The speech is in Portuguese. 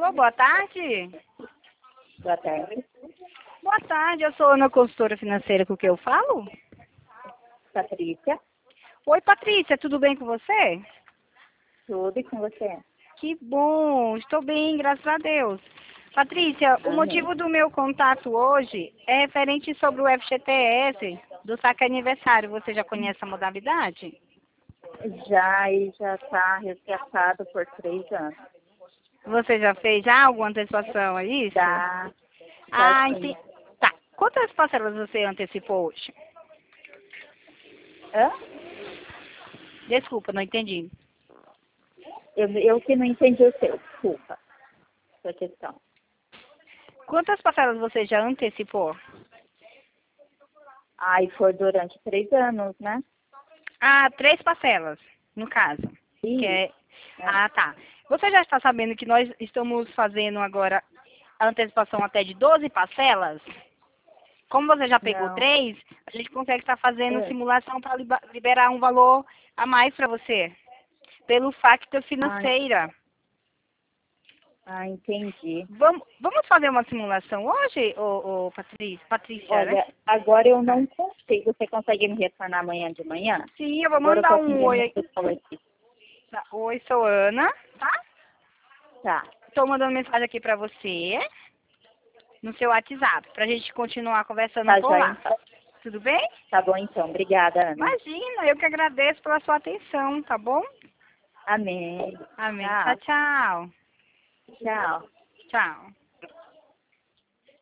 Alô, boa tarde. Boa tarde. Boa tarde, eu sou Ana, consultora financeira, com quem eu falo? Patrícia, Oi, Patrícia, tudo bem com você? tudo e com você? Que bom, estou bem, graças a Deus. Patrícia, o Amém. motivo do meu contato hoje é referente sobre o FGTS do saque aniversário. Você já conhece a modalidade? Já está resgatado por 3 anos. Você já fez já alguma antecipação, é isso? Já, Ah, sim. entendi. Tá. Quantas parcelas você antecipou hoje? Hã? Desculpa, não entendi. Eu que não entendi o seu, desculpa, sua questão. Quantas parcelas você já antecipou? Aí foi durante 3 anos, né? Ah, 3 parcelas, no caso. Que é... Ah, tá. Você já está sabendo que nós estamos fazendo agora a antecipação até de 12 parcelas? Como você já pegou Não. 3, a gente consegue estar fazendo É. simulação para liberar um valor a mais para você. Pelo facto financeira. Entendi. Vamos fazer uma simulação hoje, Patrícia, né? Olha, agora eu não consigo. Você consegue me retornar amanhã de manhã? Sim, eu vou Agora eu mandar tô um atendendo oi uma aqui. pessoa aqui. Tá. Oi, sou Ana, tá? Tá, Estou mandando mensagem aqui para você, no seu WhatsApp, para a gente continuar conversando tá por joia lá. então. Tudo bem? Tá bom então. Obrigada, Ana. Imagina, eu que agradeço pela sua atenção, tá bom? Amém. Amém. Tchau, Tchau. tchau. Tchau. Tchau.